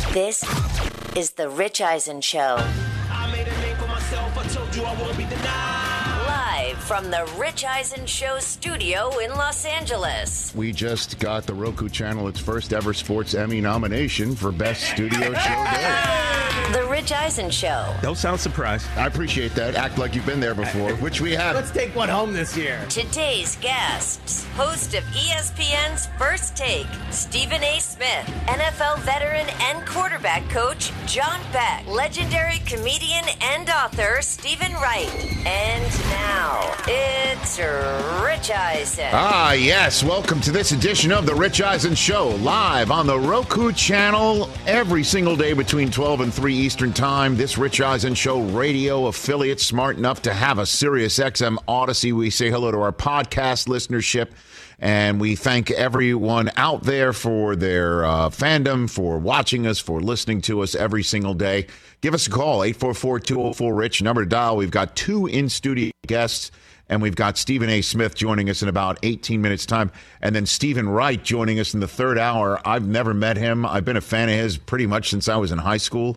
This is The Rich Eisen Show. I made a name for myself. I told you I won't be denied. Live from The Rich Eisen Show studio in Los Angeles. We just got the Roku channel its first ever Sports Emmy nomination for Best Studio Show Day. The Rich Eisen Show. Don't sound surprised. I appreciate that. Act like you've been there before, which we have. Let's take one home this year. Today's guests, host of ESPN's First Take, Stephen A. Smith, NFL veteran and quarterback coach John Beck, legendary comedian and author Stephen Wright. And now, it's Rich Eisen. Ah, yes. Welcome to this edition of The Rich Eisen Show, live on the Roku channel every single day between 12 and 3 Eastern Time. This Rich Eisen Show radio affiliate smart enough to have a Sirius XM Odyssey. We say hello to our podcast listenership, and we thank everyone out there for their fandom, for watching us, for listening to us every single day. Give us a call, 844-204-RICH, number to dial. We've got 2 in-studio guests, and we've got Stephen A. Smith joining us in about 18 minutes' time, and then Stephen Wright joining us in the third hour. I've never met him. I've been a fan of his pretty much since I was in high school.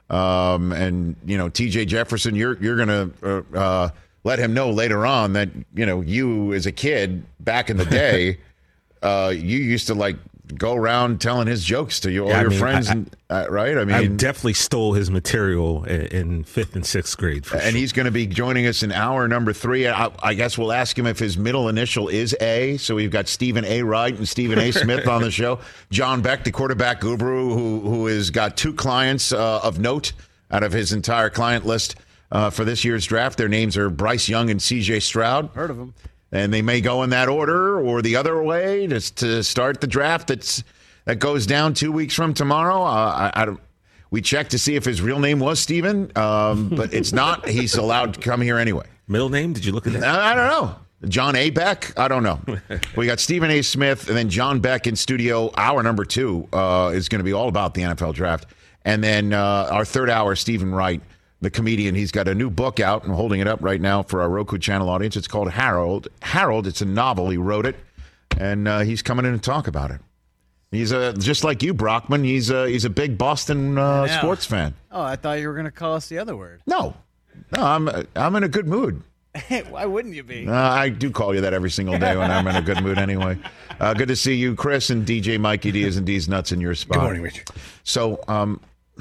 And, you know, TJ Jefferson, you're going to let him know later on that, you know, you as a kid back in the day, you used to like go around telling his jokes to all your friends, right? I mean, I definitely stole his material in 5th and 6th grade. For and sure. He's going to be joining us in hour number 3. I guess we'll ask him if his middle initial is A. So we've got Stephen A. Wright and Stephen A. Smith on the show. John Beck, the quarterback guru, who has got 2 clients of note out of his entire client list for this year's draft. Their names are Bryce Young and C.J. Stroud. Heard of him. And they may go in that order or the other way just to start the draft that goes down 2 weeks from tomorrow. We checked to see if his real name was Stephen, but it's not. He's allowed to come here anyway. Middle name? Did you look at that? I don't know. John A. Beck? I don't know. We got Stephen A. Smith and then John Beck in studio. Hour number 2 is going to be all about the NFL draft. And then our third hour, Stephen Wright, the comedian. He's got a new book out. I'm holding it up right now for our Roku channel audience. It's called Harold. Harold, it's a novel. He wrote it, and he's coming in to talk about it. He's just like you, Brockman. He's a big Boston sports fan. Oh, I thought you were going to call us the other word. No, I'm in a good mood. Hey, why wouldn't you be? I do call you that every single day when I'm in a good mood anyway. Good to see you, Chris, and DJ Mikey Diaz and D's Nuts in your spot. Good morning, Rich. So,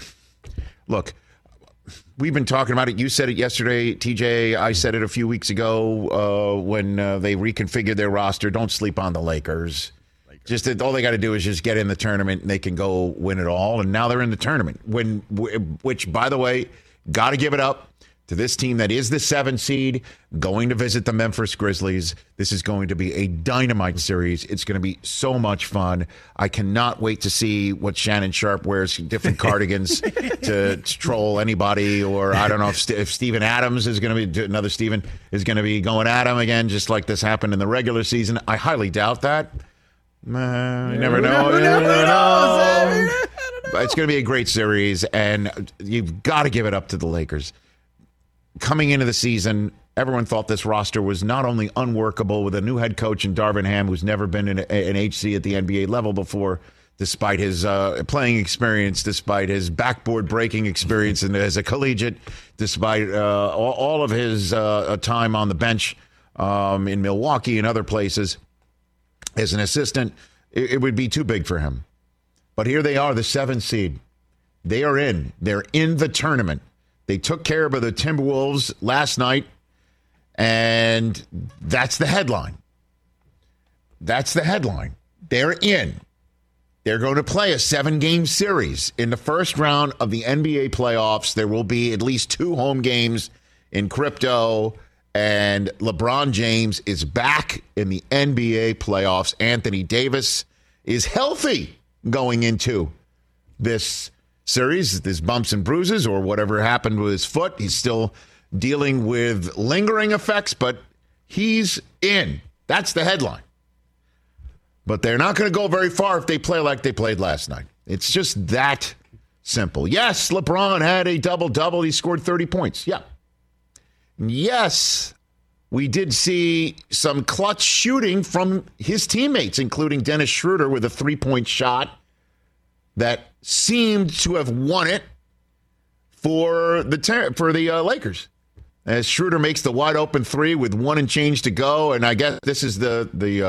look, we've been talking about it. You said it yesterday, TJ. I said it a few weeks ago when they reconfigured their roster. Don't sleep on the Lakers. Just all they got to do is just get in the tournament, and they can go win it all. And now they're in the tournament, which, by the way, got to give it up to this team that is the 7 seed going to visit the Memphis Grizzlies. This is going to be a dynamite series. It's going to be so much fun. I cannot wait to see what Shannon Sharp wears, different cardigans to troll anybody. Or I don't know if Steven Adams is going to be, another Steven, is going to be going at him again, just like this happened in the regular season. I highly doubt that. You never know. But it's going to be a great series, and you've got to give it up to the Lakers. Coming into the season, everyone thought this roster was not only unworkable with a new head coach in Darvin Ham, who's never been in an HC at the NBA level before, despite his playing experience, despite his backboard breaking experience and as a collegiate, despite all of his time on the bench in Milwaukee and other places as an assistant. It would be too big for him. But here they are, the 7th seed. They are in. They're in the tournament. They took care of the Timberwolves last night, and that's the headline. That's the headline. They're in. They're going to play a 7-game series. In the first round of the NBA playoffs, there will be at least 2 home games in crypto, and LeBron James is back in the NBA playoffs. Anthony Davis is healthy going into this series. There's bumps and bruises or whatever happened with his foot. He's still dealing with lingering effects, but he's in. That's the headline. But they're not going to go very far if they play like they played last night. It's just that simple. Yes, LeBron had a double-double. He scored 30 points. Yeah. Yes, we did see some clutch shooting from his teammates, including Dennis Schroeder with a 3-point shot that seemed to have won it for the Lakers. As Schroeder makes the wide open three with 1 and change to go, and I guess this is the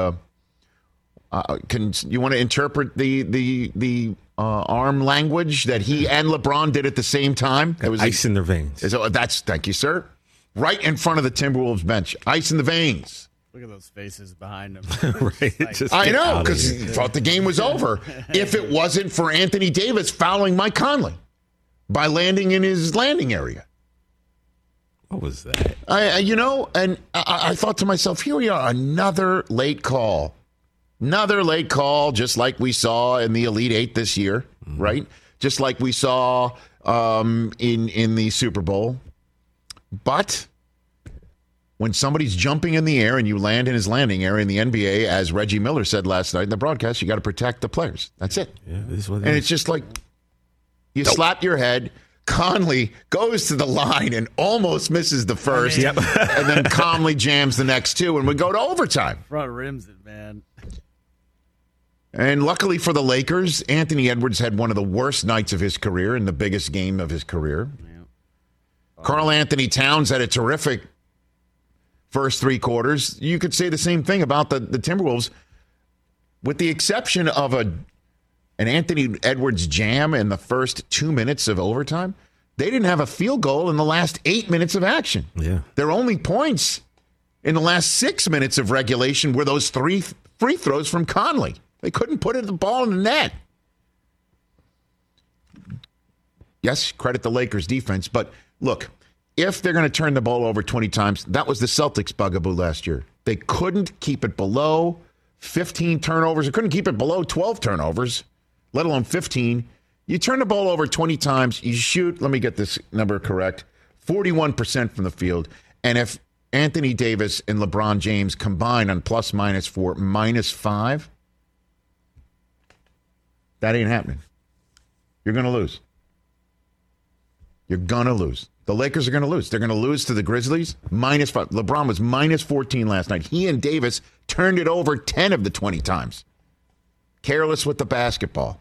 can you want to interpret the arm language that he and LeBron did at the same time? It was ice in their veins. Thank you, sir. Right in front of the Timberwolves bench, ice in the veins. Look at those faces behind him. Right. I know, because he thought the game was over. If it wasn't for Anthony Davis fouling Mike Conley by landing in his landing area. What was that? I thought to myself, here we are, another late call. Another late call, just like we saw in the Elite Eight this year, right? Just like we saw in the Super Bowl. But when somebody's jumping in the air and you land in his landing area in the NBA, as Reggie Miller said last night in the broadcast, you got to protect the players. That's it. Yeah, this is what it and is. it's just like you slap your head. Conley goes to the line and almost misses the first. Yep. And then Conley jams the next two, and we go to overtime. Front rims it, man. And luckily for the Lakers, Anthony Edwards had one of the worst nights of his career in the biggest game of his career. Karl Anthony Towns had a terrific first three quarters. You could say the same thing about the Timberwolves, with the exception of an Anthony Edwards jam in the first 2 minutes of overtime. They didn't have a field goal in the last 8 minutes of action. Yeah. Their only points in the last 6 minutes of regulation were those 3 free throws from Conley. They couldn't put the ball in the net. Yes, credit the Lakers defense, but look, if they're going to turn the ball over 20 times, that was the Celtics' bugaboo last year. They couldn't keep it below 15 turnovers. They couldn't keep it below 12 turnovers, let alone 15. You turn the ball over 20 times, you shoot, let me get this number correct, 41% from the field. And if Anthony Davis and LeBron James combine on plus minus for -5, that ain't happening. You're going to lose. You're going to lose. The Lakers are going to lose. They're going to lose to the Grizzlies, -5. LeBron was -14 last night. He and Davis turned it over 10 of the 20 times. Careless with the basketball.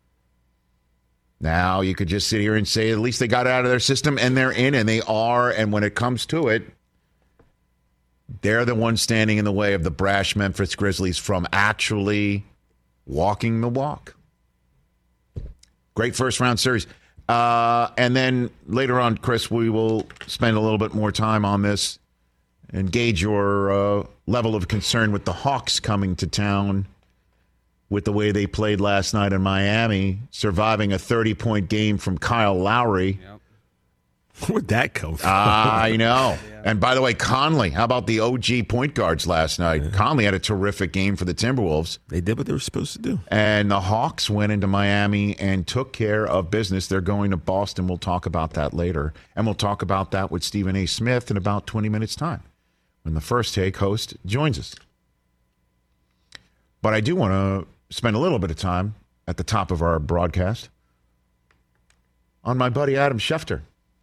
Now, you could just sit here and say at least they got it out of their system, and they're in, and they are. And when it comes to it, they're the ones standing in the way of the brash Memphis Grizzlies from actually walking the walk. Great first-round series. And then later on, Chris, we will spend a little bit more time on this and gauge your level of concern with the Hawks coming to town with the way they played last night in Miami, surviving a 30-point game from Kyle Lowry. Yep. Where'd that come from? I know. Yeah. And by the way, Conley, how about the OG point guards last night? Yeah. Conley had a terrific game for the Timberwolves. They did what they were supposed to do. And the Hawks went into Miami and took care of business. They're going to Boston. We'll talk about that later. And we'll talk about that with Stephen A. Smith in about 20 minutes' time when the First Take host joins us. But I do want to spend a little bit of time at the top of our broadcast on my buddy Adam Schefter.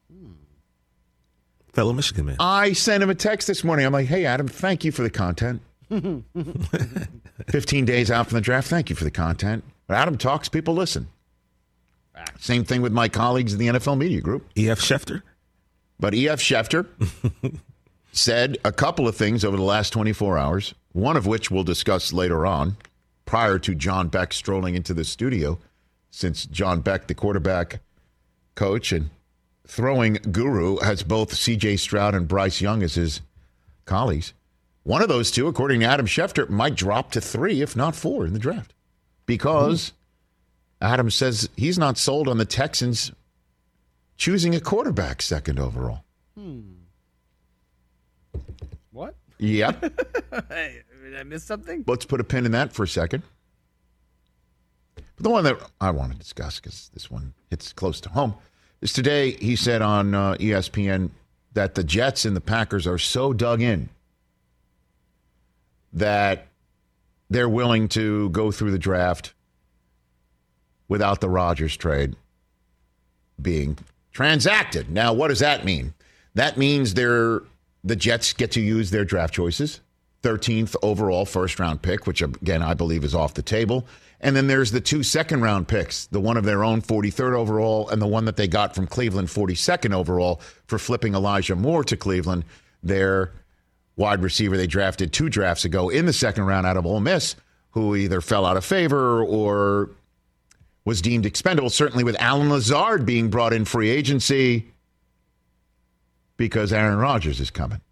Fellow Michigan man. I sent him a text this morning. I'm like, hey, Adam, thank you for the content. 15 days out from the draft, thank you for the content. But Adam talks, people listen. Same thing with my colleagues in the NFL Media Group. E.F. Schefter? But E.F. Schefter said a couple of things over the last 24 hours, one of which we'll discuss later on, prior to John Beck strolling into the studio, since John Beck, the quarterback coach and throwing guru, has both C.J. Stroud and Bryce Young as his colleagues. One of those two, according to Adam Schefter, might drop to 3, if not 4, in the draft. Because Adam says he's not sold on the Texans choosing a quarterback second overall. What? Yep. Did I miss something? Let's put a pin in that for a second. But the one that I want to discuss, because this one hits close to home, is today he said on ESPN that the Jets and the Packers are so dug in that they're willing to go through the draft without the Rodgers trade being transacted. Now, what does that mean? That means the Jets get to use their draft choices. 13th overall first-round pick, which, again, I believe is off the table. And then there's the 2 second-round picks, the one of their own, 43rd overall, and the one that they got from Cleveland, 42nd overall, for flipping Elijah Moore to Cleveland, their wide receiver they drafted 2 drafts ago in the second round out of Ole Miss, who either fell out of favor or was deemed expendable, certainly with Alan Lazard being brought in free agency because Aaron Rodgers is coming.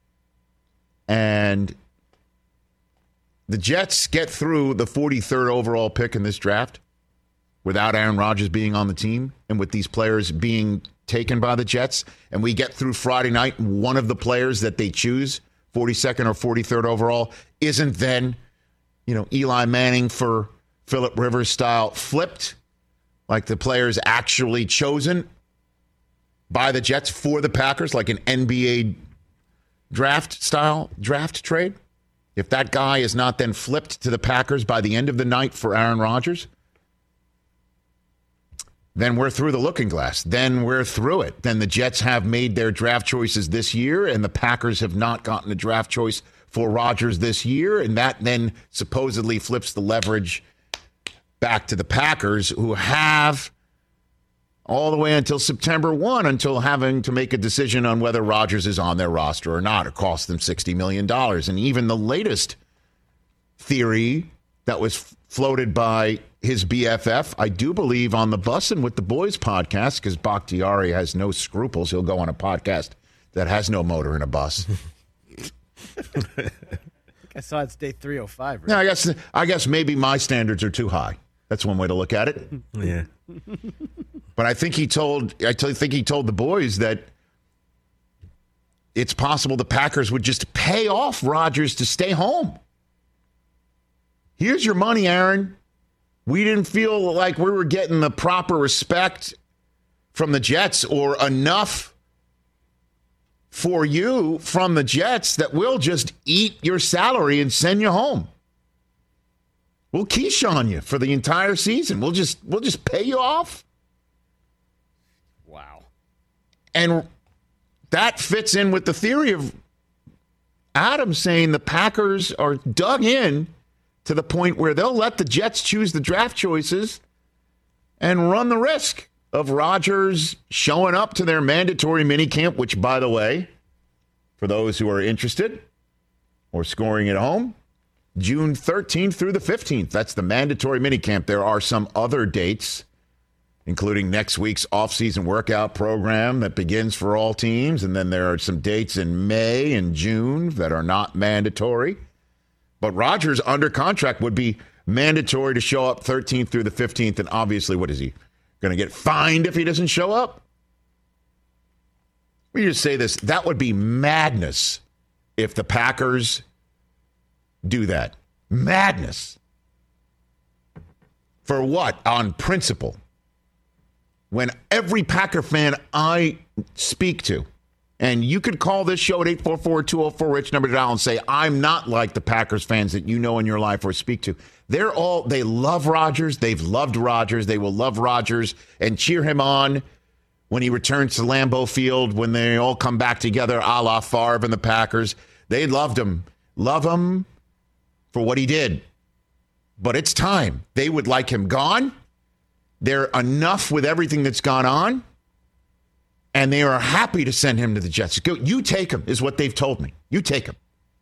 And the Jets get through the 43rd overall pick in this draft without Aaron Rodgers being on the team and with these players being taken by the Jets. And we get through Friday night, one of the players that they choose, 42nd or 43rd overall, isn't then, Eli Manning for Phillip Rivers style flipped, like the players actually chosen by the Jets for the Packers, like an NBA draft trade. If that guy is not then flipped to the Packers by the end of the night for Aaron Rodgers, then we're through the looking glass. Then we're through it. Then the Jets have made their draft choices this year, and the Packers have not gotten a draft choice for Rodgers this year, and that then supposedly flips the leverage back to the Packers, who have all the way until September 1, until having to make a decision on whether Rodgers is on their roster or not. It cost them $60 million. And even the latest theory that was floated by his BFF, I do believe on the Bussin' with the Boys podcast, because Bakhtiari has no scruples. He'll go on a podcast that has no motor in a bus. I think I saw it's day 305. Right? No, I guess maybe my standards are too high. That's one way to look at it. Yeah. But I think he told the boys that it's possible the Packers would just pay off Rodgers to stay home. Here's your money, Aaron. We didn't feel like we were getting the proper respect from the Jets or enough for you from the Jets that we'll just eat your salary and send you home. We'll quiche on you for the entire season. We'll just pay you off. Wow. And that fits in with the theory of Adam saying the Packers are dug in to the point where they'll let the Jets choose the draft choices and run the risk of Rodgers showing up to their mandatory minicamp, which, by the way, for those who are interested or scoring at home, June 13th through the 15th. That's the mandatory minicamp. There are some other dates, including next week's offseason workout program that begins for all teams. And then there are some dates in May and June that are not mandatory. But Rodgers, under contract, would be mandatory to show up 13th through the 15th. And obviously, what is he going to get fined if he doesn't show up? We just say this. That would be madness if the Packers do that. Madness. For what? On principle. When every Packer fan I speak to, and you could call this show at 844-204-RICH, number to dial, and say, I'm not like the Packers fans that you know in your life or speak to. They love Rodgers. They've loved Rodgers. They will love Rodgers and cheer him on when he returns to Lambeau Field, when they all come back together, a la Favre and the Packers. They loved him. Love him for what he did. But it's time. They would like him gone. They're enough with everything that's gone on. And they are happy to send him to the Jets. Go, you take him, is what they've told me. You take him.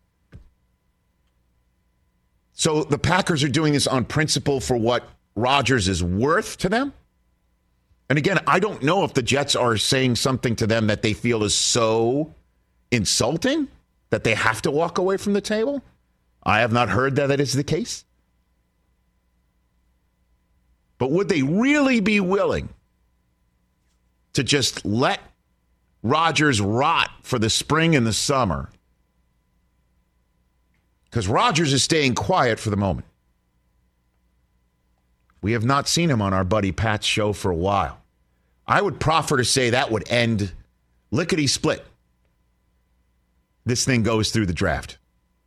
So the Packers are doing this on principle for what Rodgers is worth to them. And again, I don't know if the Jets are saying something to them that they feel is so insulting that they have to walk away from the table. I have not heard that is the case. But would they really be willing to just let Rodgers rot for the spring and the summer? Because Rodgers is staying quiet for the moment. We have not seen him on our buddy Pat's show for a while. I would proffer to say that would end lickety-split. This thing goes through the draft.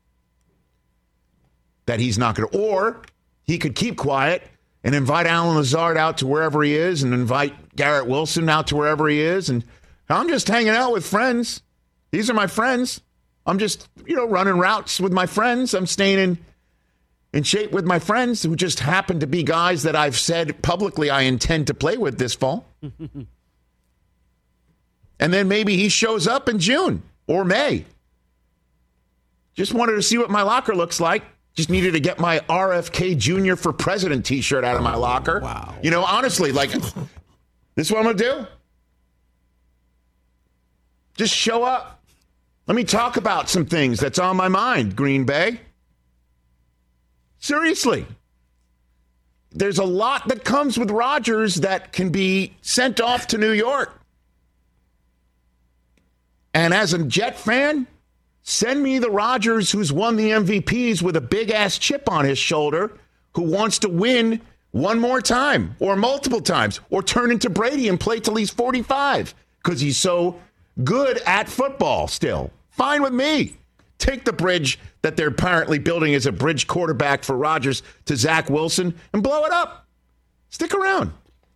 That he's not going to, or he could keep quiet and invite Alan Lazard out to wherever he is and invite Garrett Wilson out to wherever he is. And I'm just hanging out with friends. These are my friends. I'm just, running routes with my friends. I'm staying in shape with my friends who just happen to be guys that I've said publicly I intend to play with this fall. And then maybe he shows up in June or May. Just wanted to see what my locker looks like. Just needed to get my RFK Jr. for President t-shirt out of my locker. Wow. Honestly, this is what I'm going to do. Just show up. Let me talk about some things that's on my mind, Green Bay. Seriously. There's a lot that comes with Rodgers that can be sent off to New York. And as a Jet fan, send me the Rodgers who's won the MVPs with a big-ass chip on his shoulder who wants to win one more time or multiple times or turn into Brady and play till he's 45 because he's so good at football still. Fine with me. Take the bridge that they're apparently building as a bridge quarterback for Rodgers to Zach Wilson and blow it up. Stick around.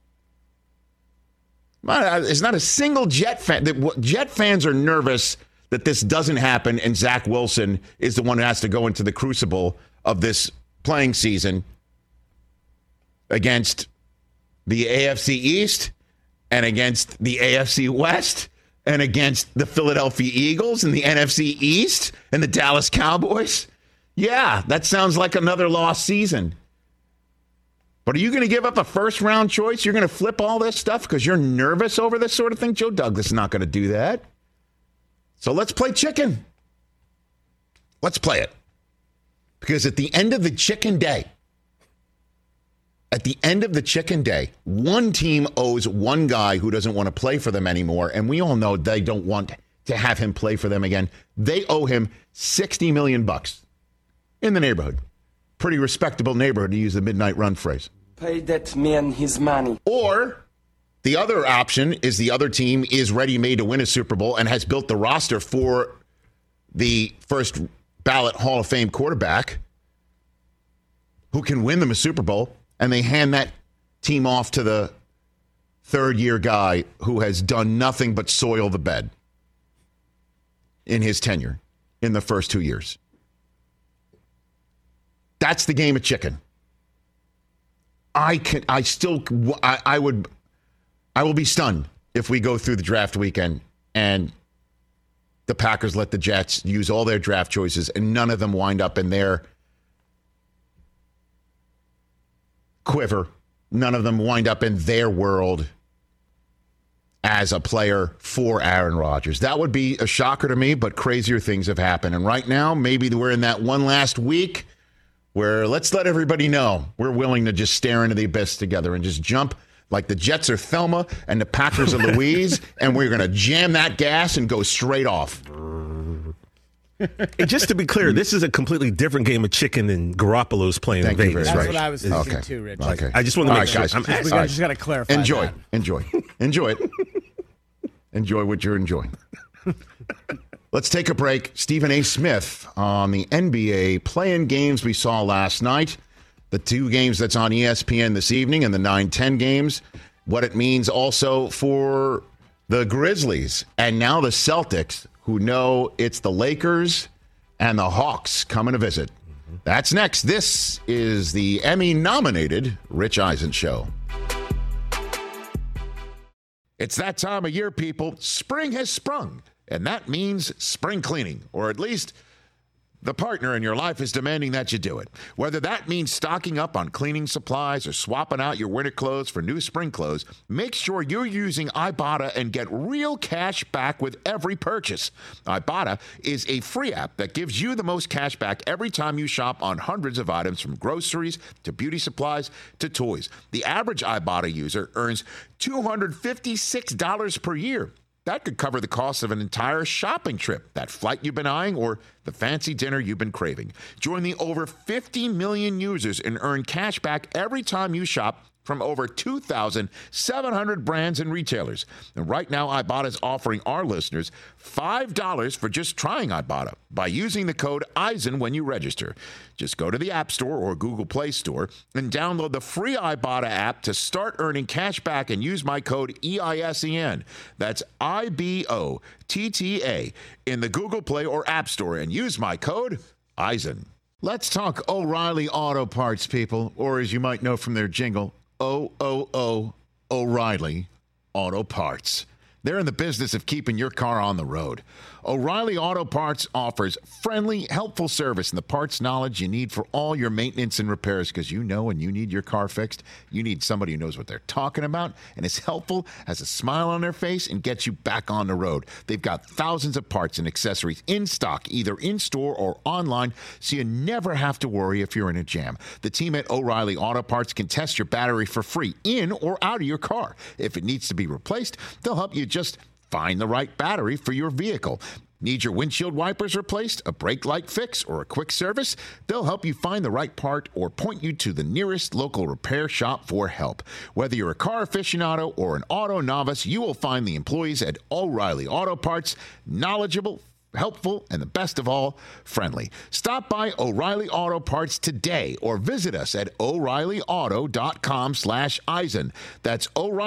It's not a single Jet fan. Jet fans are nervous that this doesn't happen and Zach Wilson is the one who has to go into the crucible of this playing season against the AFC East and against the AFC West and against the Philadelphia Eagles and the NFC East and the Dallas Cowboys. Yeah, that sounds like another lost season. But are you going to give up a first-round choice? You're going to flip all this stuff because you're nervous over this sort of thing? Joe Douglas is not going to do that. So let's play chicken. Let's play it. Because at the end of the chicken day, one team owes one guy who doesn't want to play for them anymore, and we all know they don't want to have him play for them again. They owe him $60 million in the neighborhood. Pretty respectable neighborhood, to use the midnight run phrase. Pay that man his money. Or the other option is the other team is ready-made to win a Super Bowl and has built the roster for the first ballot Hall of Fame quarterback who can win them a Super Bowl, and they hand that team off to the third-year guy who has done nothing but soil the bed in his tenure in the first 2 years. That's the game of chicken. I will be stunned if we go through the draft weekend and the Packers let the Jets use all their draft choices and none of them wind up in their quiver. None of them wind up in their world as a player for Aaron Rodgers. That would be a shocker to me, but crazier things have happened. And right now, maybe we're in that one last week where let's let everybody know we're willing to just stare into the abyss together and just jump like the Jets are Thelma and the Packers are Louise, and we're going to jam that gas and go straight off. And just to be clear, this is a completely different game of chicken than Garoppolo's playing in Vegas, That's right? what I was thinking too, Rich. Okay. I just want to make sure. Guys. I'm We asking. just got to clarify Enjoy that. it. Enjoy what you're enjoying. Let's take a break. Stephen A. Smith on the NBA play-in games we saw last night. The two games that's on ESPN this evening and the 9-10 games. What it means also for the Grizzlies and now the Celtics, who know it's the Lakers and the Hawks coming to visit. That's next. This is the Emmy-nominated Rich Eisen Show. It's that time of year, people. Spring has sprung, and that means spring cleaning, or at least the partner in your life is demanding that you do it. Whether that means stocking up on cleaning supplies or swapping out your winter clothes for new spring clothes, make sure you're using Ibotta and get real cash back with every purchase. Ibotta is a free app that gives you the most cash back every time you shop on hundreds of items, from groceries to beauty supplies to toys. The average Ibotta user earns $256 per year. That could cover the cost of an entire shopping trip, that flight you've been eyeing, or the fancy dinner you've been craving. Join the over 50 million users and earn cash back every time you shop from over 2,700 brands and retailers. And right now, Ibotta is offering our listeners $5 for just trying Ibotta by using the code EISEN when you register. Just go to the App Store or Google Play Store and download the free Ibotta app to start earning cash back and use my code EISEN. That's IBOTTA in the Google Play or App Store and use my code EISEN. Let's talk O'Reilly Auto Parts, people, or as you might know from their jingle, O'Reilly Auto Parts. They're in the business of keeping your car on the road. O'Reilly Auto Parts offers friendly, helpful service and the parts knowledge you need for all your maintenance and repairs, because you know when you need your car fixed, you need somebody who knows what they're talking about and is helpful, has a smile on their face, and gets you back on the road. They've got thousands of parts and accessories in stock, either in-store or online, so you never have to worry if you're in a jam. The team at O'Reilly Auto Parts can test your battery for free in or out of your car. If it needs to be replaced, they'll help you just find the right battery for your vehicle. Need your windshield wipers replaced, a brake light fix, or a quick service? They'll help you find the right part or point you to the nearest local repair shop for help. Whether you're a car aficionado or an auto novice, you will find the employees at O'Reilly Auto Parts knowledgeable, helpful, and the best of all, friendly. Stop by O'Reilly Auto Parts today or visit us at O'ReillyAuto.com/Eisen. That's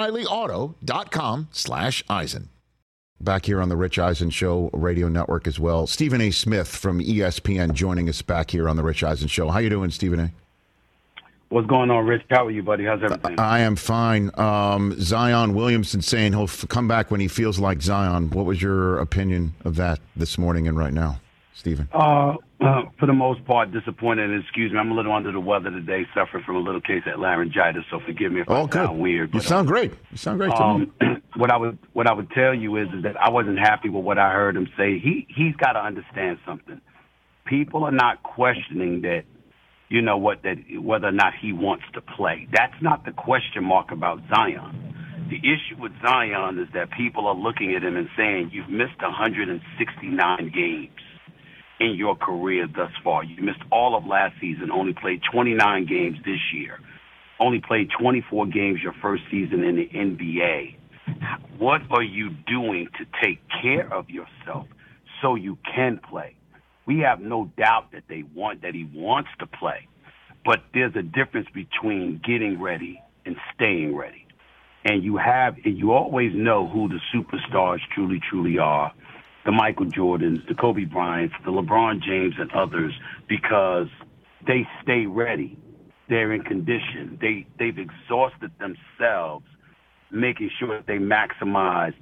O'ReillyAuto.com/Eisen. Back here on the Rich Eisen Show radio network as well. Stephen A. Smith from ESPN joining us back here on the Rich Eisen Show. How you doing, Stephen A.? What's going on, Rich? How are you, buddy? How's everything? I am fine. Zion Williamson saying he'll come back when he feels like Zion. What was your opinion of that this morning and right now, Stephen? For the most part, disappointed. And excuse me, I'm a little under the weather today, suffering from a little case of laryngitis. So forgive me if I sound weird. But, you sound great. You sound great to me. What I would tell you is that I wasn't happy with what I heard him say. He's got to understand something. People are not questioning that. You know what? That whether or not he wants to play. That's not the question mark about Zion. The issue with Zion is that people are looking at him and saying, you've missed 169 games in your career thus far. You missed all of last season, only played 29 games this year, only played 24 games your first season in the NBA. What are you doing to take care of yourself so you can play? We have no doubt that he wants to play, but there's a difference between getting ready and staying ready. And you always know who the superstars truly are, the Michael Jordans, the Kobe Bryants, the LeBron James, and others, because they stay ready. They're in condition. They've exhausted themselves, making sure that they maximized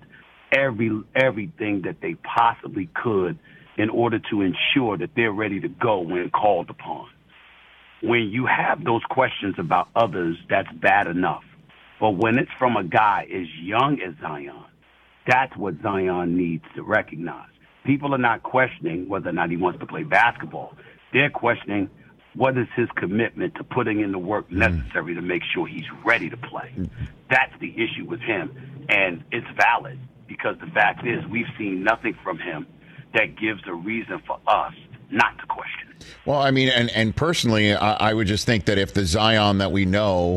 everything that they possibly could in order to ensure that they're ready to go when called upon. When you have those questions about others, that's bad enough. But when it's from a guy as young as Zion, that's what Zion needs to recognize. People are not questioning whether or not he wants to play basketball. They're questioning what is his commitment to putting in the work necessary to make sure he's ready to play. That's the issue with him. And it's valid because the fact is we've seen nothing from him that gives a reason for us not to question it. Well, I mean, and personally, I would just think that if the Zion that we know,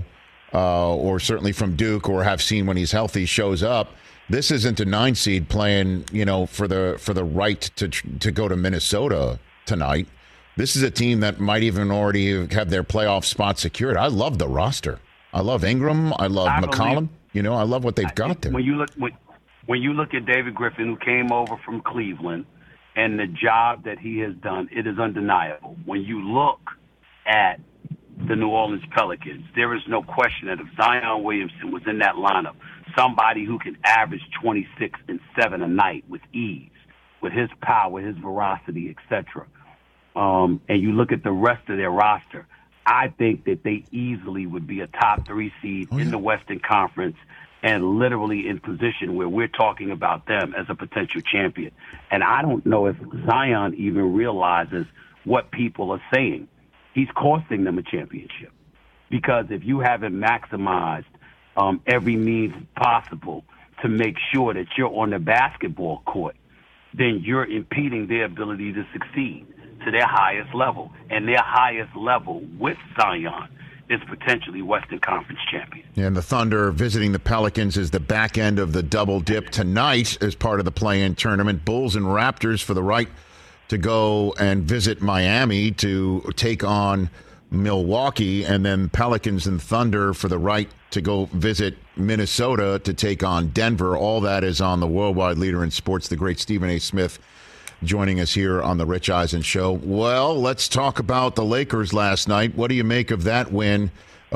or certainly from Duke or have seen when he's healthy, shows up, this isn't a 9 seed playing, for the right to go to Minnesota tonight. This is a team that might even already have their playoff spot secured. I love the roster. I love Ingram. I love McCollum. I love what they've got there. When you look at David Griffin, who came over from Cleveland, and the job that he has done, it is undeniable. When you look at the New Orleans Pelicans, there is no question that if Zion Williamson was in that lineup, somebody who can average 26 and 7 a night with ease, with his power, his veracity, etc., and you look at the rest of their roster, I think that they easily would be a top 3 seed in the Western Conference and literally in position where we're talking about them as a potential champion. And I don't know if Zion even realizes what people are saying. He's costing them a championship because if you haven't maximized every means possible to make sure that you're on the basketball court, then you're impeding their ability to succeed to their highest level. And their highest level with Zion is potentially Western Conference champion. And the Thunder visiting the Pelicans is the back end of the double dip tonight as part of the play-in tournament. Bulls and Raptors for the right to go and visit Miami to take on Milwaukee, and then Pelicans and Thunder for the right to go visit Minnesota to take on Denver. All that is on the worldwide leader in sports, the great Stephen A. Smith, joining us here on the Rich Eisen Show. Well, let's talk about the Lakers last night. What do you make of that win?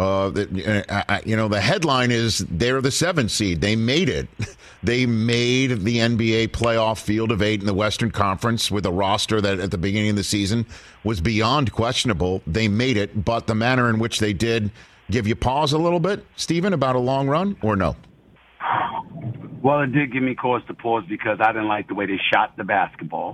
The headline is they're the 7th seed. They made it. They made the NBA playoff field of 8 in the Western Conference with a roster that at the beginning of the season was beyond questionable. They made it, but the manner in which they did give you pause a little bit, Stephen, about a long run, or no? Well, it did give me cause to pause because I didn't like the way they shot the basketball.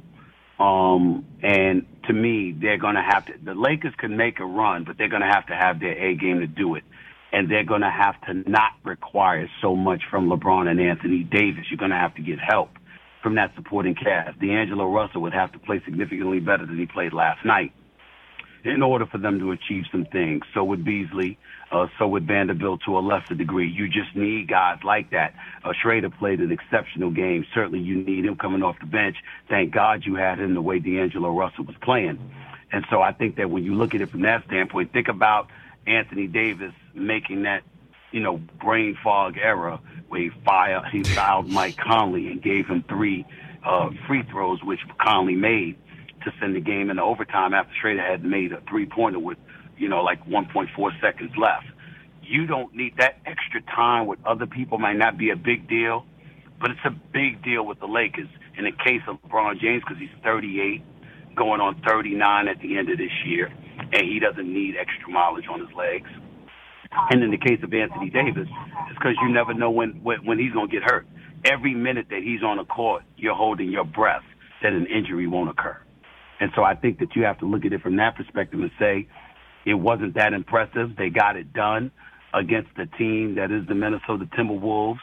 And to me, they're going to have to – the Lakers can make a run, but they're going to have their A game to do it. And they're going to have to not require so much from LeBron and Anthony Davis. You're going to have to get help from that supporting cast. D'Angelo Russell would have to play significantly better than he played last night in order for them to achieve some things. So would Beasley, so would Vanderbilt to a lesser degree. You just need guys like that. Schrader played an exceptional game. Certainly you need him coming off the bench. Thank God you had him the way D'Angelo Russell was playing. And so I think that when you look at it from that standpoint, think about Anthony Davis making that, brain fog error where he fouled Mike Conley and gave him 3 free throws, which Conley made to send the game into overtime after Schrader had made a 3-pointer with, like 1.4 seconds left. You don't need that extra time with other people. Might not be a big deal, but it's a big deal with the Lakers in the case of LeBron James because he's 38, going on 39 at the end of this year, and he doesn't need extra mileage on his legs. And in the case of Anthony Davis, it's because you never know when he's going to get hurt. Every minute that he's on the court, you're holding your breath that an injury won't occur. And so I think that you have to look at it from that perspective and say it wasn't that impressive. They got it done against a team that is the Minnesota Timberwolves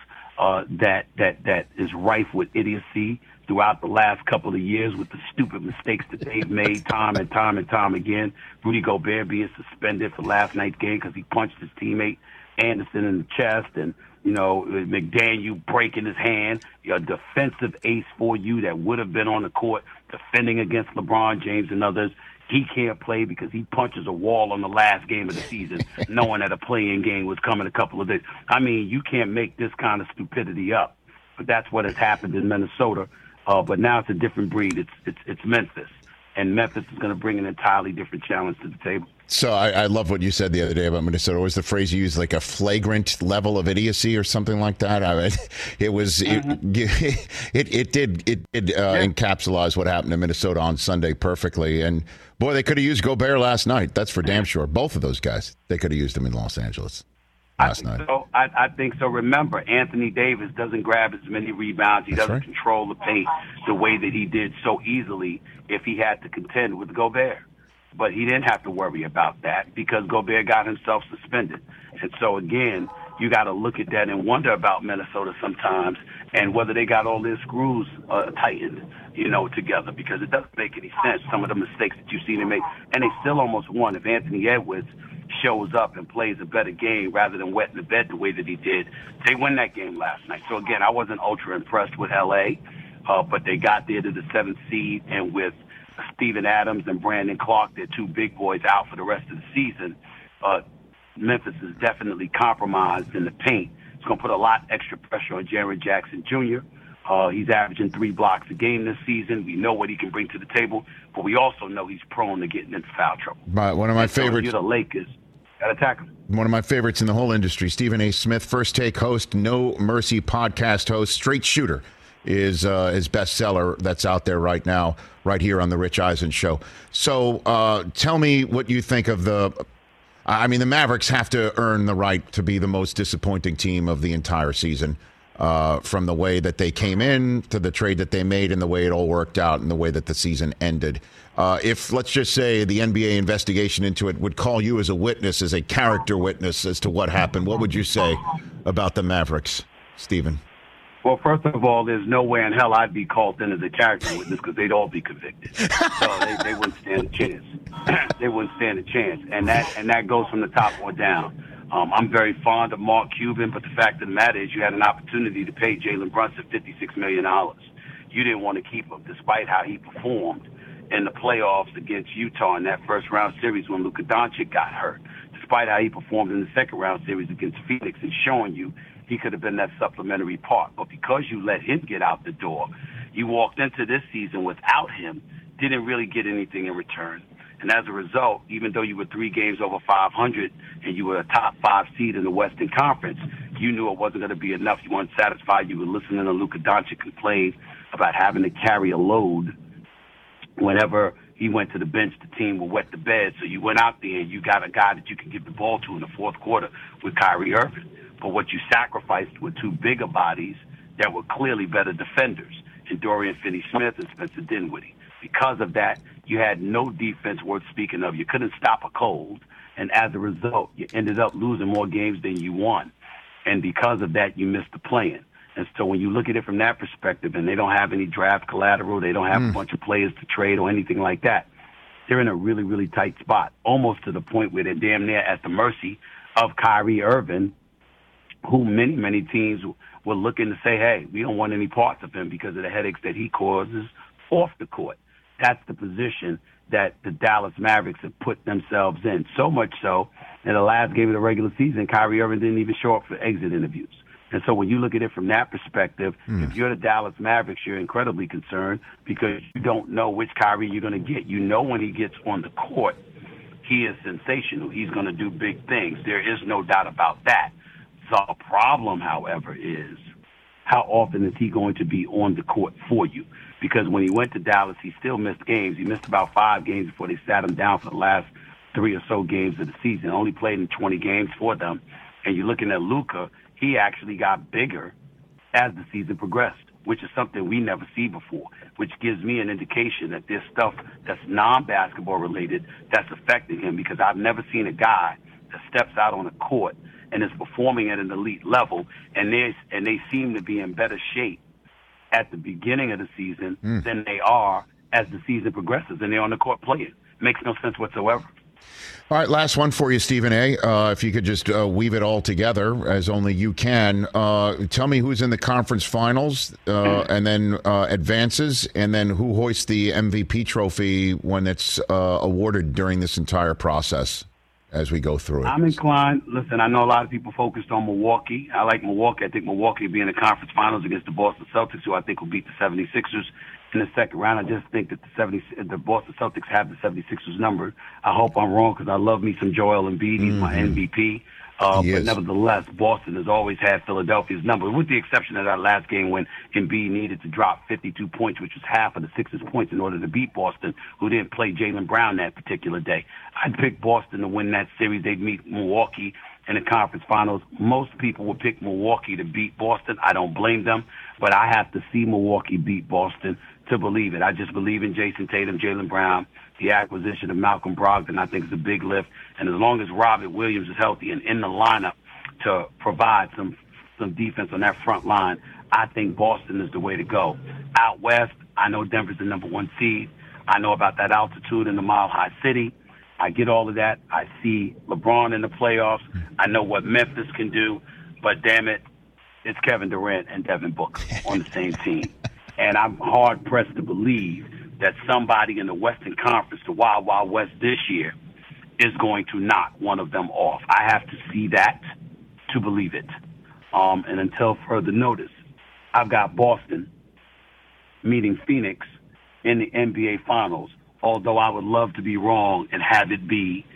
that is rife with idiocy throughout the last couple of years with the stupid mistakes that they've made time and time again. Rudy Gobert being suspended for last night's game because he punched his teammate Anderson in the chest, and McDaniel breaking his hand, a defensive ace for you that would have been on the court defending against LeBron James and others. He can't play because he punches a wall on the last game of the season, knowing that a play-in game was coming a couple of days. I mean, you can't make this kind of stupidity up, but that's what has happened in Minnesota. But now it's a different breed. It's Memphis, and Memphis is going to bring an entirely different challenge to the table. So I love what you said the other day about Minnesota. Was the phrase you used, like a flagrant level of idiocy or something like that? It did encapsulate what happened in Minnesota on Sunday perfectly. And boy, they could have used Gobert last night. That's for damn sure. Both of those guys, they could have used them in Los Angeles last night. So I think so. Remember, Anthony Davis doesn't grab as many rebounds. He doesn't control the paint the way that he did so easily if he had to contend with Gobert. But he didn't have to worry about that because Gobert got himself suspended. And so, again, you got to look at that and wonder about Minnesota sometimes and whether they got all their screws tightened, together, because it doesn't make any sense, some of the mistakes that you've seen them make. And they still almost won. If Anthony Edwards shows up and plays a better game rather than wetting the bed the way that he did, they win that game last night. So, again, I wasn't ultra impressed with L.A., but they got there to the 7th seed, and with Steven Adams and Brandon Clark, their 2 big boys, out for the rest of the season, Memphis is definitely compromised in the paint. It's going to put a lot extra pressure on Jaren Jackson Jr. He's averaging 3 blocks a game this season. We know what he can bring to the table, but we also know he's prone to getting into foul trouble. One of my favorites. So you're the Lakers. Got to attack him. One of my favorites in the whole industry, Stephen A. Smith, First Take host, No Mercy podcast host, Straight Shooter is his bestseller that's out there right now, right here on the Rich Eisen Show. So tell me what you think of the Mavericks have to earn the right to be the most disappointing team of the entire season, from the way that they came in to the trade that they made and the way it all worked out and the way that the season ended. If, let's just say, the NBA investigation into it would call you as a witness, as a character witness as to what happened, what would you say about the Mavericks, Stephen? Well, first of all, there's no way in hell I'd be called in as a character witness because they'd all be convicted. So they wouldn't stand a chance. They wouldn't stand a chance, and that goes from the top on down. I'm very fond of Mark Cuban, but the fact of the matter is you had an opportunity to pay Jalen Brunson $56 million. You didn't want to keep him, despite how he performed in the playoffs against Utah in that first-round series when Luka Doncic got hurt, despite how he performed in the second-round series against Phoenix and showing you he could have been that supplementary part. But because you let him get out the door, you walked into this season without him, didn't really get anything in return. And as a result, even though you were 3 games over 500 and you were a top 5 seed in the Western Conference, you knew it wasn't going to be enough. You weren't satisfied. You were listening to Luka Doncic complain about having to carry a load. Whenever he went to the bench, the team would wet the bed. So you went out there and you got a guy that you can give the ball to in the fourth quarter with Kyrie Irving. But what you sacrificed were 2 bigger bodies that were clearly better defenders, in Dorian Finney-Smith and Spencer Dinwiddie. Because of that, you had no defense worth speaking of. You couldn't stop a cold. And as a result, you ended up losing more games than you won. And because of that, you missed the play-in. And so when you look at it from that perspective, and they don't have any draft collateral, they don't have a bunch of players to trade or anything like that, they're in a really, really tight spot, almost to the point where they're damn near at the mercy of Kyrie Irving, who many, many teams were looking to say, hey, we don't want any parts of him because of the headaches that he causes off the court. That's the position that the Dallas Mavericks have put themselves in, so much so in the last game of the regular season, Kyrie Irving didn't even show up for exit interviews. And so when you look at it from that perspective, if you're the Dallas Mavericks, you're incredibly concerned because you don't know which Kyrie you're going to get. You know when he gets on the court, he is sensational. He's going to do big things. There is no doubt about that. The problem, however, is how often is he going to be on the court for you? Because when he went to Dallas, he still missed games. He missed about 5 games before they sat him down for the last 3 or so games of the season. Only played in 20 games for them. And you're looking at Luka, he actually got bigger as the season progressed, which is something we never see before, which gives me an indication that there's stuff that's non-basketball related that's affecting him, because I've never seen a guy that steps out on a court and is performing at an elite level, and they seem to be in better shape at the beginning of the season than they are as the season progresses and they're on the court playing. Makes no sense whatsoever. All right, last one for you, Stephen A. If you could just weave it all together, as only you can. Tell me who's in the conference finals and then advances, and then who hoists the MVP trophy when it's awarded during this entire process as we go through it. I'm inclined. Listen, I know a lot of people focused on Milwaukee. I like Milwaukee. I think Milwaukee will be in the conference finals against the Boston Celtics, who I think will beat the 76ers in the second round. I just think that the Boston Celtics have the 76ers number. I hope I'm wrong because I love me some Joel Embiid. He's my MVP. But nevertheless, Boston has always had Philadelphia's number, with the exception of that last game when Embiid needed to drop 52 points, which was half of the Sixers' points, in order to beat Boston, who didn't play Jaylen Brown that particular day. I'd pick Boston to win that series. They'd meet Milwaukee in the conference finals. Most people would pick Milwaukee to beat Boston. I don't blame them, but I have to see Milwaukee beat Boston to believe it. I just believe in Jason Tatum, Jaylen Brown. The acquisition of Malcolm Brogdon, I think, is a big lift. And as long as Robert Williams is healthy and in the lineup to provide some defense on that front line, I think Boston is the way to go. Out west, I know Denver's the number 1 seed. I know about that altitude in the Mile High City. I get all of that. I see LeBron in the playoffs. I know what Memphis can do. But, damn it, it's Kevin Durant and Devin Booker on the same team. And I'm hard-pressed to believe that somebody in the Western Conference, the Wild Wild West this year, is going to knock one of them off. I have to see that to believe it. And until further notice, I've got Boston meeting Phoenix in the NBA Finals, although I would love to be wrong and have it be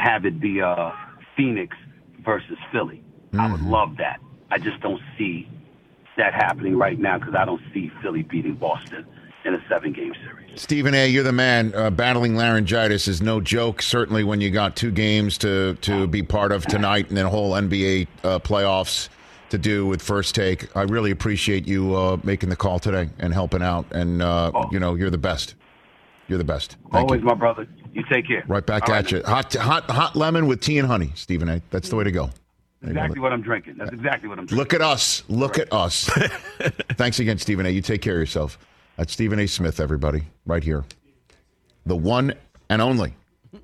Phoenix versus Philly. I would love that. I just don't see that happening right now because I don't see Philly beating Boston in a 7-game series. Stephen A., you're the man. Battling laryngitis is no joke, certainly when you got 2 games to be part of tonight and then a whole NBA playoffs to do with First Take. I really appreciate you making the call today and helping out. And, you're the best. You're the best. Thank Always, you. my brother. You take care. Right back at you. Hot lemon with tea and honey, Stephen A. That's the way to go. Exactly what I'm drinking. That's exactly what I'm drinking. Look at us. Look at us. Thanks again, Stephen A. You take care of yourself. That's Stephen A. Smith, everybody, right here. The one and only.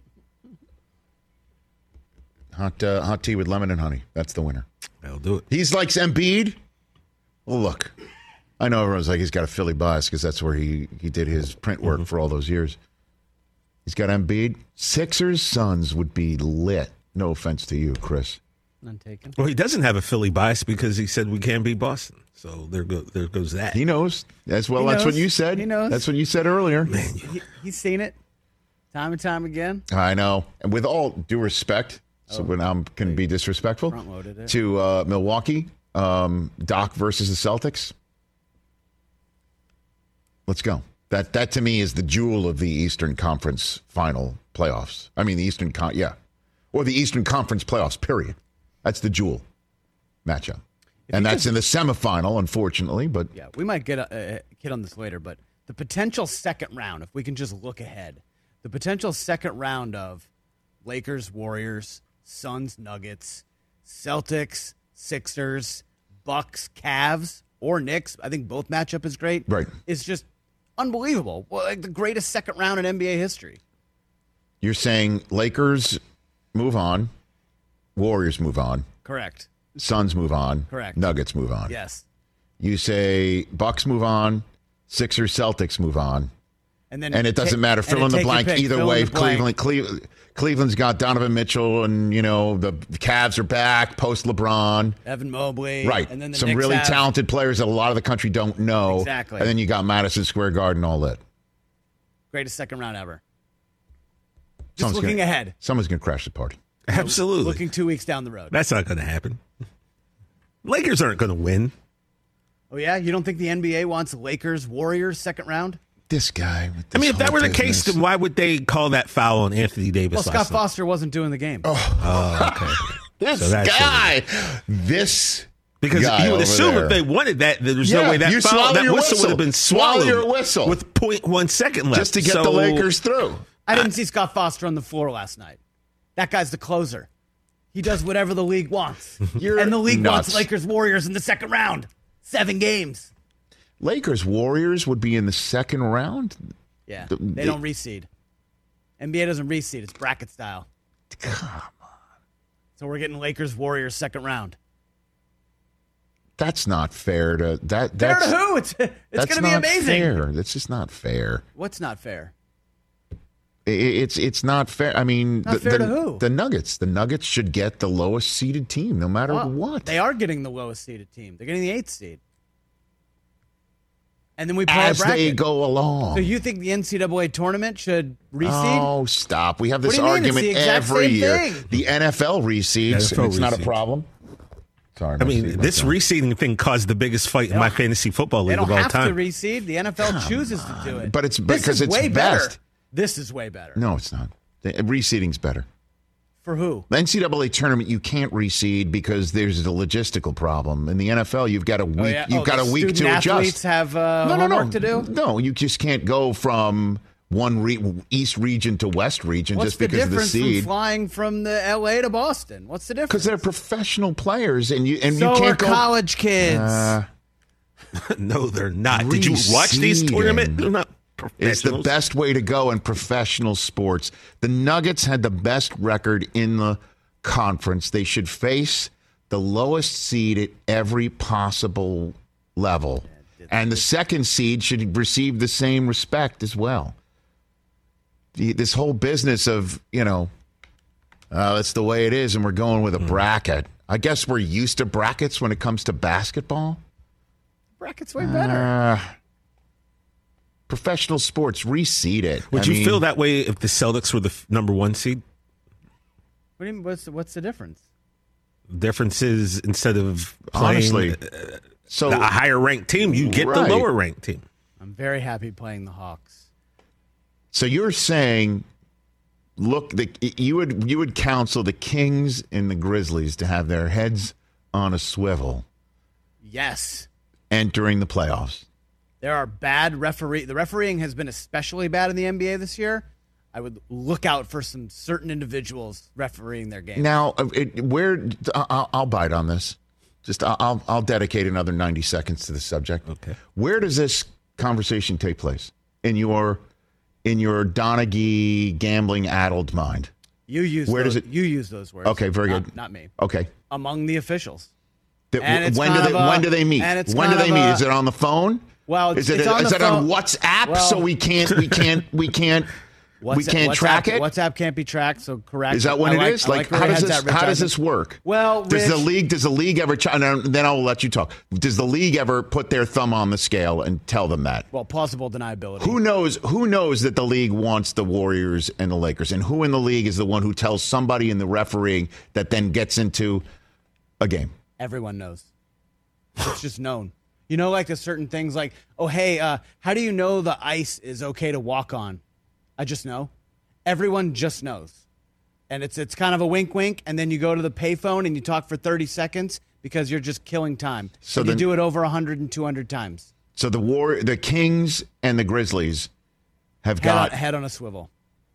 Hot tea with lemon and honey. That's the winner. I'll do it. He's like Embiid. Well, look, I know everyone's like he's got a Philly bias because that's where he did his print work for all those years. He's got Embiid. Sixers, Suns would be lit. No offense to you, Chris. None taken. Well, he doesn't have a Philly bias because he said we can't beat Boston. So there goes that. He knows. That's what you said. He knows. That's what you said earlier. Man, He's seen it time and time again. I know. And with all due respect, so when I can be disrespectful Front-loaded it. to Milwaukee, Doc versus the Celtics. Let's go. That to me is the jewel of the Eastern Conference final playoffs. I mean, the Eastern or the Eastern Conference playoffs, period. That's the jewel matchup. And that's in the semifinal, unfortunately. But Yeah, we might get on this later, but the potential second round, if we can just look ahead, the potential second round of Lakers, Warriors, Suns, Nuggets, Celtics, Sixers, Bucks, Cavs, or Knicks, I think both matchup is great. Right. It's just unbelievable. Well, like the greatest second round in NBA history. you're saying Lakers move on, Warriors move on, Correct. Suns move on, Correct. Nuggets move on. Yes. You say Bucks move on, Sixers, Celtics move on. And it doesn't matter. Fill in the blank. Either way, Cleveland's got Donovan Mitchell, and the Cavs are back post LeBron. Evan Mobley. Right. And then the some Knicks really have talented players that a lot of the country don't know. Exactly. And then you got Madison Square Garden all lit. greatest second round ever. Just looking ahead. Someone's going to crash the party. Absolutely. Looking 2 weeks down the road. That's not going to happen. Lakers aren't going to win. Oh, yeah? You don't think the NBA wants Lakers, Warriors second round? This guy. With this I mean, if that whole were the business. case, then why would they call that foul on Anthony Davis Well, Scott last night? Foster wasn't doing the game. Oh, okay. This So that's guy. This Because guy you would over assume there. if they wanted that, there's Yeah, no way that you foul, swallow that your whistle would have been Swallow swallowed your whistle. with 0.1 second left. just to get the Lakers through. I didn't see Scott Foster on the floor last night. That guy's the closer. He does whatever the league wants. And the league nuts. wants Lakers Warriors in the second round. 7 games. Lakers Warriors would be in the second round. Yeah. They don't reseed. NBA doesn't reseed. It's bracket style. Come on. So we're getting Lakers Warriors second round. That's not fair to that. Fair That's to who? It's going to be not amazing. Fair. That's just not fair. What's not fair? It's not fair. I mean, Not fair to who? The Nuggets. The Nuggets should get the lowest seeded team, no matter Well, what. They are getting the lowest seeded team. They're getting the 8th seed. And then we play as a bracket. they go along. So you think the NCAA tournament should reseed? Oh, stop! We have this What do you mean? It's argument the exact every same year. thing. The NFL reseeds, NFL and it's not a reseeds. problem. Sorry, I mean, this reseeding thing caused the biggest fight in my fantasy football They league don't of all have to time. reseed. The NFL chooses to do it. But it's This because is it's way best. better. This is way better. No, it's not. The reseeding's better. For who? The NCAA tournament, you can't reseed because there's a logistical problem. In the NFL, you've got a week. You've got a the week to student adjust. athletes have homework to do? No, you just can't go from one East region to West region What's just the because of the difference from seed. flying from the LA to Boston? What's the difference? Because they're professional players, and you so you are can't go. college kids. No, they're not. Did you watch these Reseeding. tournaments? They're not It's the professionals. best way to go in professional sports. The Nuggets had the best record in the conference. They should face the lowest seed at every possible level. And the second seed should receive the same respect as well. This whole business of, that's the way it is, and we're going with a bracket. I guess we're used to brackets when it comes to basketball. Bracket's way better. Professional sports, reseed it. Would you feel that way if the Celtics were the number 1 seed? What do you mean? What's the difference? Difference is instead of playing Honestly, so a higher ranked team, you get the Right. lower ranked team. I'm very happy playing the Hawks. So you're saying, look, you would counsel the Kings and the Grizzlies to have their heads on a swivel Yes. entering the playoffs. There are bad The refereeing has been especially bad in the NBA this year. I would look out for some certain individuals refereeing their game. Now, I'll bite on this. Just I'll dedicate another 90 seconds to the subject. Okay. Where does this conversation take place in your Donaghy gambling-addled mind? You use those words. Okay, very good. Not me. Okay. Among the officials. When do they meet? When do they meet? Is it on the phone? Well, is it on WhatsApp? Well, so we can't track it. WhatsApp can't be tracked. So correct. Is that what it is? How does this work? Well, does the league ever? Then I'll let you talk. Does the league ever put their thumb on the scale and tell them that? Well, plausible deniability. Who knows that the league wants the Warriors and the Lakers, and who in the league is the one who tells somebody in the refereeing that then gets into a game? Everyone knows. It's just known. You know, like there's certain things like, oh, hey, how do you know the ice is okay to walk on? I just know. Everyone just knows. And it's kind of a wink, wink, and then you go to the payphone and you talk for 30 seconds because you're just killing time. So you do it over 100 and 200 times. So the Kings and the Grizzlies have got head on a swivel.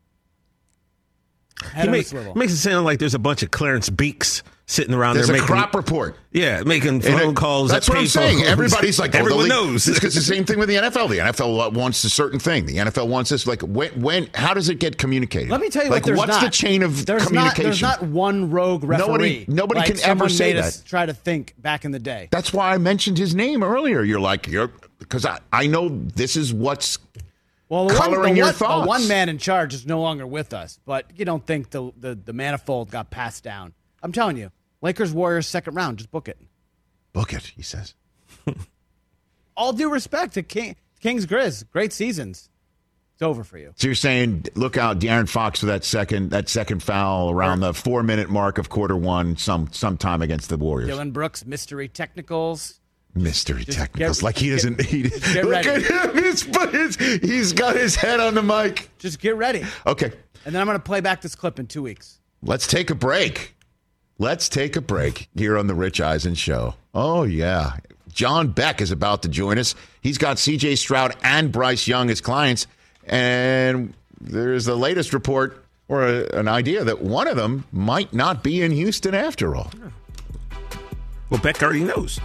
Makes it sound like there's a bunch of Clarence Beaks sitting around there. There's a crop report. Yeah, making phone calls. That's what I'm saying. Everybody's like, everyone knows. It's the same thing with the NFL. The NFL wants a certain thing. The NFL wants this. Like, when? How does it get communicated? Let me tell you what's the chain of communication? There's not one rogue referee. Nobody can ever say that. Us try to think back in the day. That's why I mentioned his name earlier. Because I know this is what's coloring your thoughts. The one man in charge is no longer with us, but you don't think the manifold got passed down. I'm telling you, Lakers Warriors second round, just book it. Book it, he says. All due respect to Kings Grizz, great seasons. It's over for you. So you're saying, look out, De'Aaron Fox for that second foul around the 4-minute mark of quarter one, sometime against the Warriors. Dylan Brooks, mystery technicals. Mystery technicals, like he doesn't. Get look ready. at him. He's got his head on the mic. Just get ready. Okay. And then I'm going to play back this clip in 2 weeks. Let's take a break. Here on the Rich Eisen Show. Oh, yeah. John Beck is about to join us. He's got C.J. Stroud and Bryce Young as clients. And there's the latest report or an idea that one of them might not be in Houston after all. Well, Beck already knows.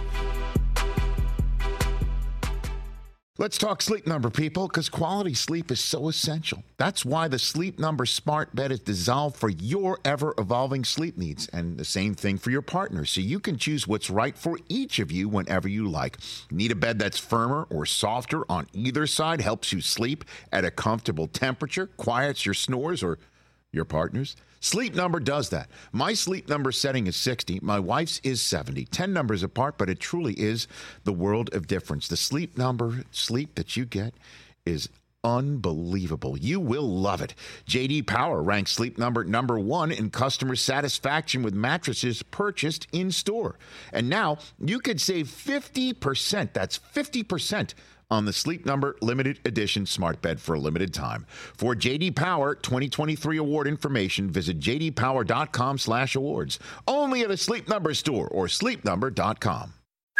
Let's talk Sleep Number, people, because quality sleep is so essential. That's why the Sleep Number smart bed is designed for your ever-evolving sleep needs, and the same thing for your partner, so you can choose what's right for each of you whenever you like. Need a bed that's firmer or softer on either side, helps you sleep at a comfortable temperature, quiets your snores or your partner's? Sleep Number does that. My Sleep Number setting is 60. My wife's is 70. 10 numbers apart, but it truly is the world of difference. The Sleep Number sleep that you get is unbelievable. You will love it. J.D. Power ranks Sleep Number number 1 in customer satisfaction with mattresses purchased in store. And now you could save 50%. That's 50%. On the Sleep Number limited edition smart bed for a limited time. For J.D. Power 2023 award information, visit jdpower.com/awards. Only at a Sleep Number store or sleepnumber.com.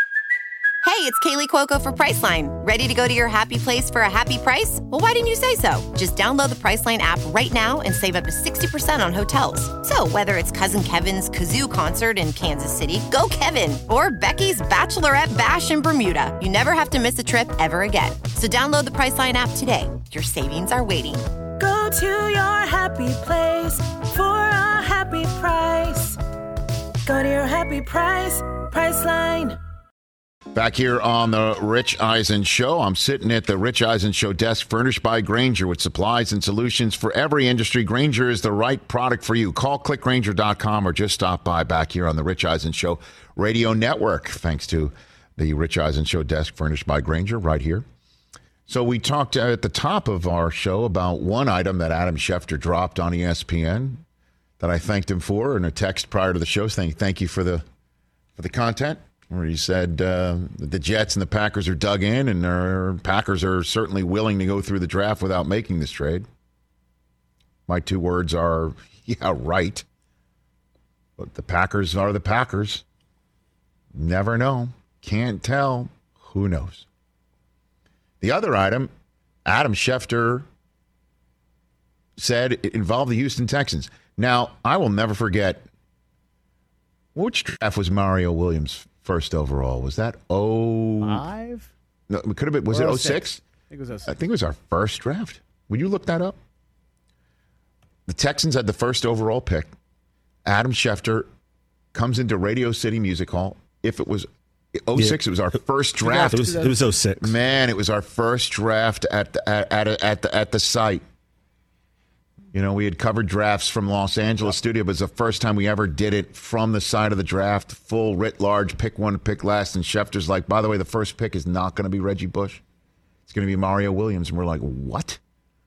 Hey, it's Kaylee Cuoco for Priceline. Ready to go to your happy place for a happy price? Well, why didn't you say so? Just download the Priceline app right now and save up to 60% on hotels. So whether it's Cousin Kevin's Kazoo Concert in Kansas City, go Kevin, or Becky's Bachelorette Bash in Bermuda, you never have to miss a trip ever again. So download the Priceline app today. Your savings are waiting. Go to your happy place for a happy price. Go to your happy price, Priceline. Back here on the Rich Eisen Show, I'm sitting at the Rich Eisen Show desk furnished by Grainger with supplies and solutions for every industry. Grainger is the right product for you. Call clickgrainger.com or just stop by back here on the Rich Eisen Show radio network. Thanks to the Rich Eisen Show desk furnished by Grainger right here. So we talked at the top of our show about one item that Adam Schefter dropped on ESPN that I thanked him for in a text prior to the show saying thank you for the content. Where he said the Jets and the Packers are dug in, and the Packers are certainly willing to go through the draft without making this trade. My 2 words are, yeah, right. But the Packers are the Packers. Never know. Can't tell. Who knows? The other item, Adam Schefter said it involved the Houston Texans. Now, I will never forget, which draft was Mario Williams first overall? Was that 5? No, it could have been. Was it 06? I think it was 06. I think it was our first draft. Would you look that up? The Texans had the first overall pick. Adam Schefter comes into Radio City Music Hall. If it was 06, it was our first draft. It was 06. Man, it was our first draft at the site. You know, we had covered drafts from Los Angeles studio, but it was the first time we ever did it from the side of the draft, full writ large, pick one, pick last. And Schefter's like, by the way, the first pick is not going to be Reggie Bush. It's going to be Mario Williams. And we're like, what?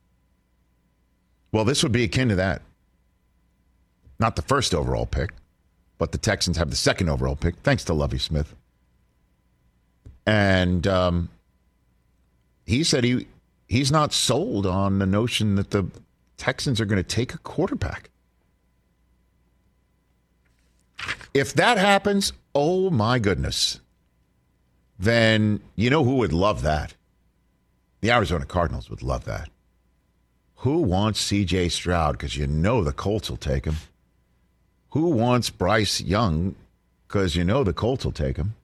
Well, this would be akin to that. Not the first overall pick, but the Texans have the second overall pick, thanks to Lovie Smith. And he said he's not sold on the notion that the Texans are going to take a quarterback. If that happens, oh my goodness, then you know who would love that? The Arizona Cardinals would love that. Who wants C.J. Stroud? Because you know the Colts will take him. Who wants Bryce Young? Because you know the Colts will take him.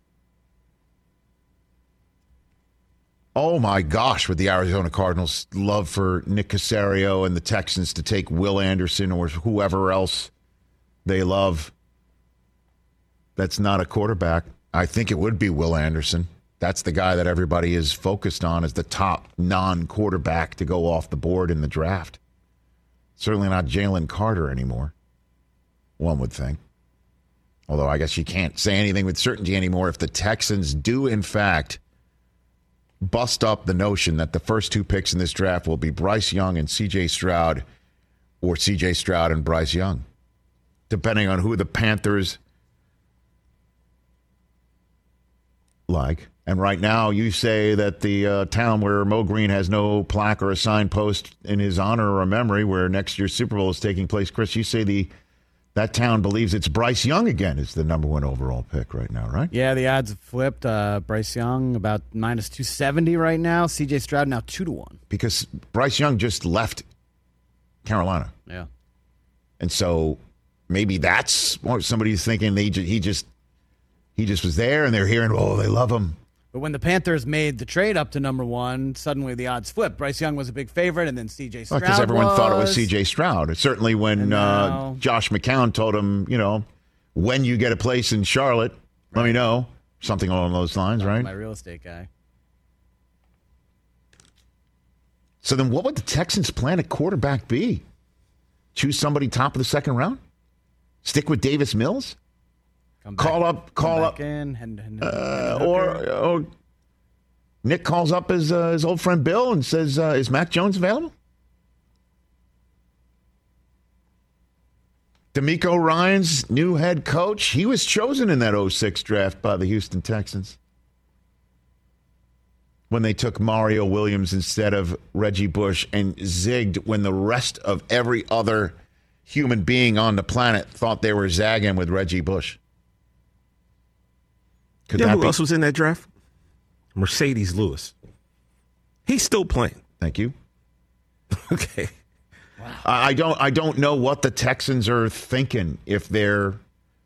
Oh, my gosh, would the Arizona Cardinals love for Nick Caserio and the Texans to take Will Anderson or whoever else they love that's not a quarterback. I think it would be Will Anderson. That's the guy that everybody is focused on as the top non-quarterback to go off the board in the draft. Certainly not Jalen Carter anymore, one would think. Although I guess you can't say anything with certainty anymore if the Texans do, in fact, bust up the notion that the first two picks in this draft will be Bryce Young and C.J. Stroud, or C.J. Stroud and Bryce Young, depending on who the Panthers like. And right now you say that the town where Mo Green has no plaque or a signpost in his honor or a memory where next year's Super Bowl is taking place, Chris, you say that town believes it's Bryce Young again is the number one overall pick right now, right? Yeah, the odds have flipped. Bryce Young about minus 270 right now. C.J. Stroud now 2-1. Because Bryce Young just left Carolina. Yeah. And so maybe that's what somebody's thinking. He just was there and they're hearing, oh, they love him. But when the Panthers made the trade up to number one, suddenly the odds flipped. Bryce Young was a big favorite, and then C.J. Stroud because everyone thought it was C.J. Stroud. Certainly when Josh McCown told him, when you get a place in Charlotte, let me know. Something along those lines, right? My real estate guy. So then what would the Texans' plan at quarterback be? Choose somebody top of the second round? Stick with Davis Mills? Call up, or Nick calls up his old friend Bill and says, is Mac Jones available? DeMeco Ryans, new head coach, he was chosen in that 06 draft by the Houston Texans when they took Mario Williams instead of Reggie Bush and zigged when the rest of every other human being on the planet thought they were zagging with Reggie Bush. Who else was in that draft? Mercedes Lewis. He's still playing. Thank you. Okay. Wow. I don't know what the Texans are thinking. If they're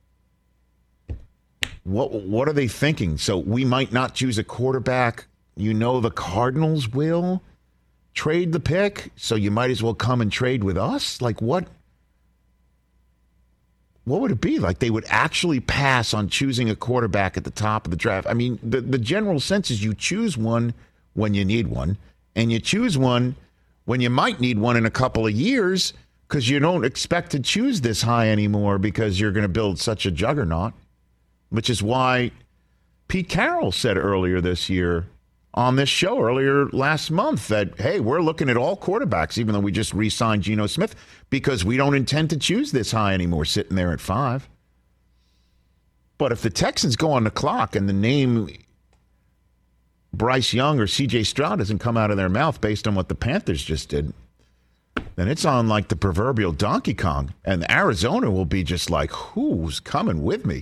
what are they thinking? So we might not choose a quarterback. The Cardinals will trade the pick, so you might as well come and trade with us. Like what? What would it be? Like they would actually pass on choosing a quarterback at the top of the draft. I mean, the general sense is you choose one when you need one, and you choose one when you might need one in a couple of years because you don't expect to choose this high anymore because you're going to build such a juggernaut, which is why Pete Carroll said earlier this year on this show earlier last month that, hey, we're looking at all quarterbacks, even though we just re-signed Geno Smith, because we don't intend to choose this high anymore, sitting there at 5. But if the Texans go on the clock and the name Bryce Young or C.J. Stroud doesn't come out of their mouth based on what the Panthers just did, then it's on like the proverbial Donkey Kong. And Arizona will be just like, who's coming with me?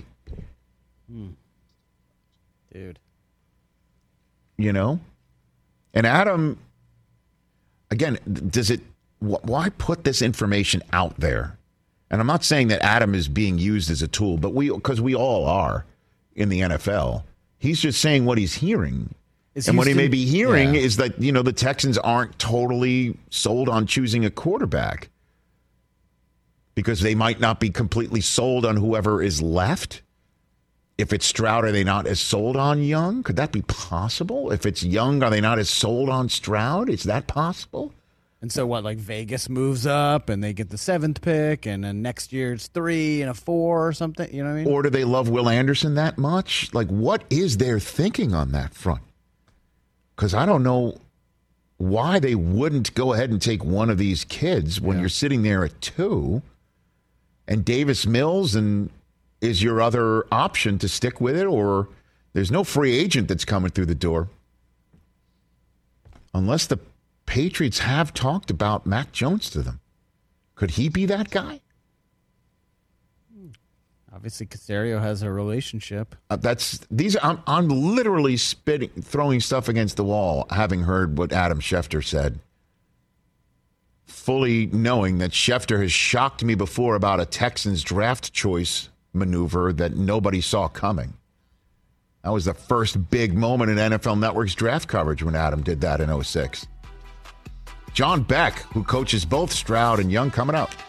Dude. And Adam, again, does it why put this information out there? And I'm not saying that Adam is being used as a tool, but because we all are in the NFL. He's just saying what he's hearing. And what he may be hearing is that, the Texans aren't totally sold on choosing a quarterback because they might not be completely sold on whoever is left. If it's Stroud, are they not as sold on Young? Could that be possible? If it's Young, are they not as sold on Stroud? Is that possible? And so what, like Vegas moves up and they get the 7th pick and then next year it's 3 and a 4 or something, you know what I mean? Or do they love Will Anderson that much? Like, what is their thinking on that front? Because I don't know why they wouldn't go ahead and take one of these kids when you're sitting there at 2 and Davis Mills is your other option to stick with it, or there's no free agent that's coming through the door. Unless the Patriots have talked about Mac Jones to them. Could he be that guy? Obviously, Caserio has a relationship. I'm literally throwing stuff against the wall, having heard what Adam Schefter said, fully knowing that Schefter has shocked me before about a Texans draft choice maneuver that nobody saw coming. That was the first big moment in NFL Network's draft coverage when Adam did that in 2006. John Beck, who coaches both Stroud and Young, coming up.